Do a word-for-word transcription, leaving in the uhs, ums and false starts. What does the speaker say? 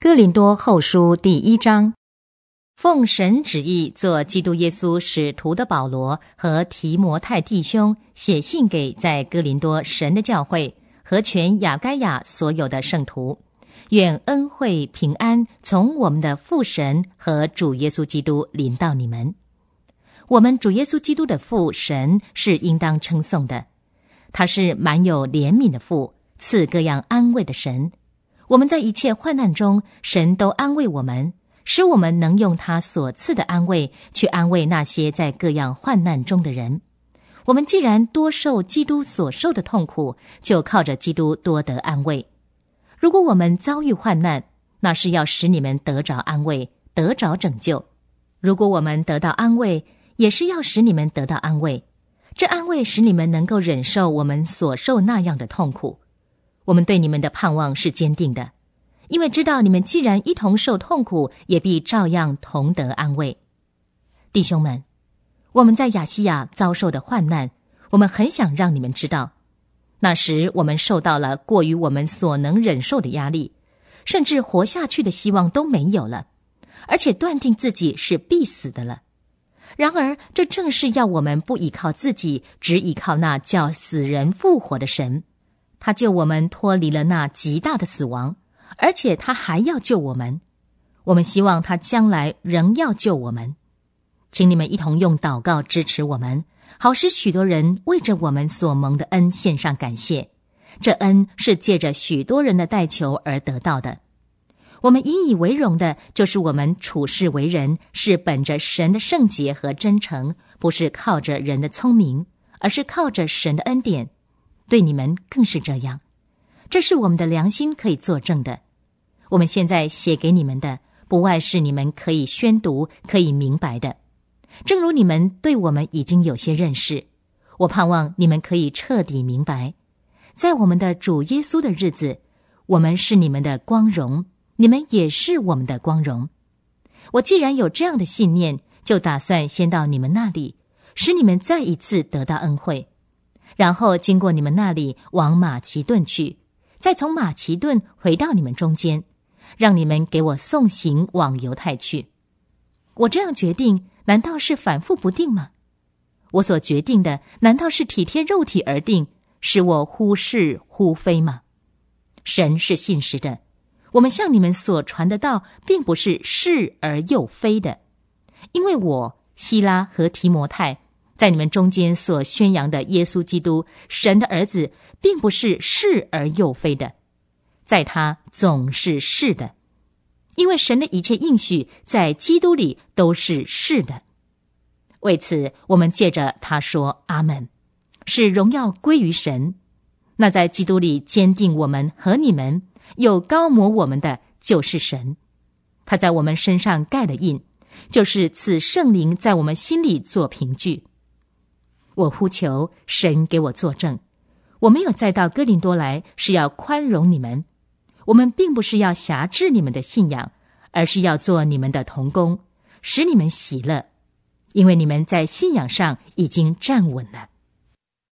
哥林多后书第一章，奉神旨意做基督耶稣使徒的保罗和提摩太弟兄写信给在哥林多神的教会和全亚该亚所有的圣徒，愿恩惠平安从我们的父神和主耶稣基督临到你们。我们主耶稣基督的父神是应当称颂的，他是满有怜悯的父，赐各样安慰的神。我们在一切患难中，神都安慰我们，使我们能用他所赐的安慰去安慰那些在各样患难中的人。我们既然多受基督所受的痛苦，就靠着基督多得安慰。如果我们遭遇患难，那是要使你们得着安慰，得着拯救；如果我们得到安慰，也是要使你们得到安慰。这安慰使你们能够忍受我们所受那样的痛苦。我们对你们的盼望是坚定的，因为知道你们既然一同受痛苦，也必照样同得安慰。弟兄们，我们在亚细亚遭受的患难，我们很想让你们知道。那时我们受到了过于我们所能忍受的压力，甚至活下去的希望都没有了，而且断定自己是必死的了。然而这正是要我们不依靠自己，只依靠那叫死人复活的神。他救我们脱离了那极大的死亡，而且他还要救我们。我们希望他将来仍要救我们。请你们一同用祷告支持我们，好使许多人为着我们所蒙的恩献上感谢。这恩是借着许多人的代求而得到的。我们引以为荣的就是我们处事为人是本着神的圣洁和真诚，不是靠着人的聪明，而是靠着神的恩典。对你们更是这样，这是我们的良心可以作证的。我们现在写给你们的，不外是你们可以宣读、可以明白的。正如你们对我们已经有些认识，我盼望你们可以彻底明白，在我们的主耶稣的日子，我们是你们的光荣，你们也是我们的光荣。我既然有这样的信念，就打算先到你们那里，使你们再一次得到恩惠，然后经过你们那里往马其顿去，再从马其顿回到你们中间，让你们给我送行往犹太去。我这样决定，难道是反复不定吗？我所决定的，难道是体贴肉体而定，使我忽是忽非吗？神是信实的，我们向你们所传的道，并不是是而又非的，因为我希拉和提摩太在你们中间所宣扬的耶稣基督，神的儿子，并不是是而又非的，在他总是是的，因为神的一切应许在基督里都是是的。为此，我们借着他说阿们，使荣耀归于神。那在基督里坚定我们和你们，又高摩我们的，就是神。他在我们身上盖了印，就是赐圣灵在我们心里做凭据。我呼求神给我作证，我没有再到哥林多来是要宽容你们，我们并不是要辖制你们的信仰，而是要做你们的同工，使你们喜乐，因为你们在信仰上已经站稳了。